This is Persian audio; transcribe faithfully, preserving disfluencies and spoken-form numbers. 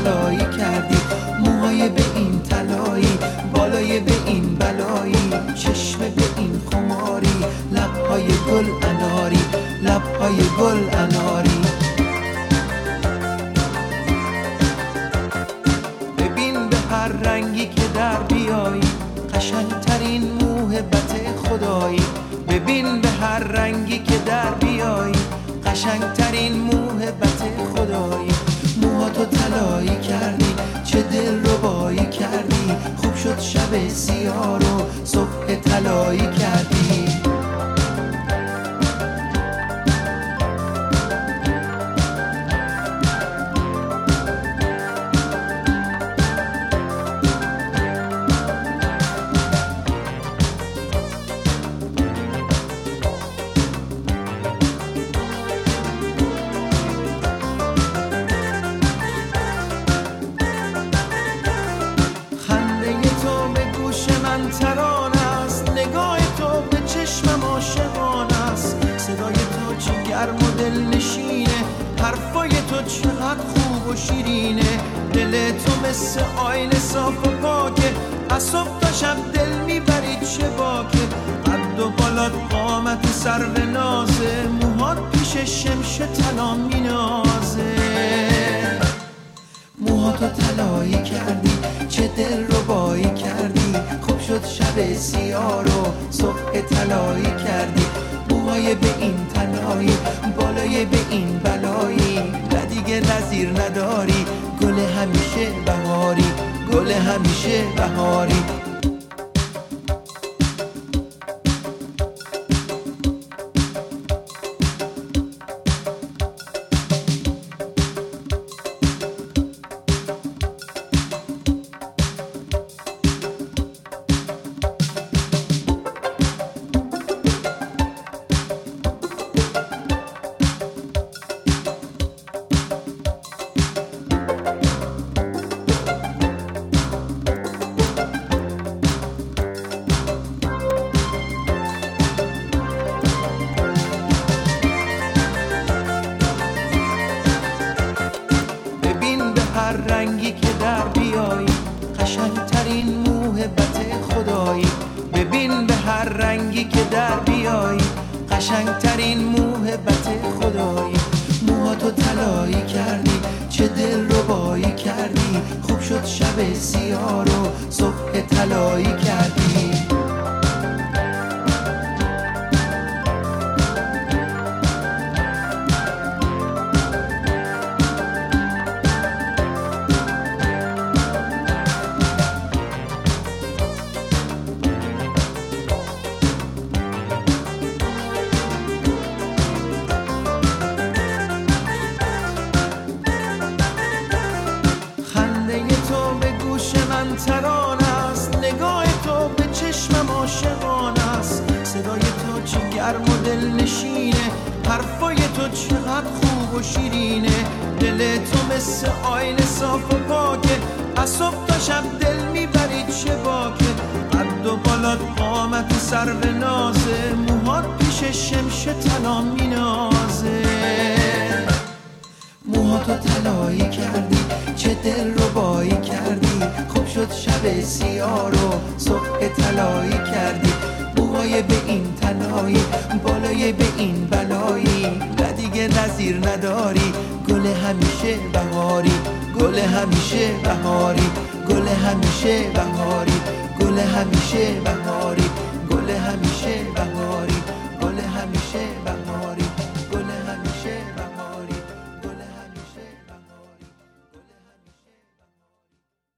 طلایی کردی، موهای به این طلایی، بالای به این بلایی، چشم به این خماری، لبهای گل اناری، لبهای گل اناری. ببین به هر رنگی که در بیایی، قشنگترین موهبت خدایی. ببین به هر رنگی که در بیایی، قشنگترین موهبت خدایی. موهاتو طلایی کردی، چه دل ربایی کردی، خوب شد شب سیاه رو صبح طلایی کردی. تران است، نگاه تو به چشمم عاشقان است، صدای تو چه گرم و دل نشینه، حرفای تو چقدر خوب و شیرینه، دل تو مثل آینه صاف و پاکه، از صبح تا شب دل میبری چه باکه، قد و بالات قامت سرو نازه، موهات پیش شمش طلا مینازه. موهاتو طلایی کردی، چه دل ربایی کردی، خوب شد شب سیاه رو صبح طلایی کردی. موهای به این طلایی، بالای به این بلایی، و دیگه نظیر نداری، گل همیشه بهاری، گل همیشه بهاری. هر رنگی که در بیایی، قشنگترین موهبت خدایی. ببین به هر رنگی که در بیایی، قشنگترین موهبت خدایی. موهاتو طلایی کردی، چه دل ربایی کردی، خوب شد شب سیاه رو صبح طلایی کردی. تران است، نگاه تو به چشمم عاشقان است، صدای تو چه گرم و دل نشینه، حرفای تو چقدر خوب و شیرینه، دل تو مثل آینه صاف و پاکه، از صبح تا شب دل میبری چه باکه، قد و بالات قامت سرو نازه، موهات پیش شمش طلا مینازه. موهاتو طلایی کردی، چه دل ربایی کردی، خوب شد شب سیاه رو صبح طلایی کردی. موهای به این طلایی، بالای به این بلایی، و دیگه نظیر نداری، گل همیشه بهاری، گل همیشه بهاری، گل همیشه بهاری، گل همیشه بهاری، گل همیشه بهاری.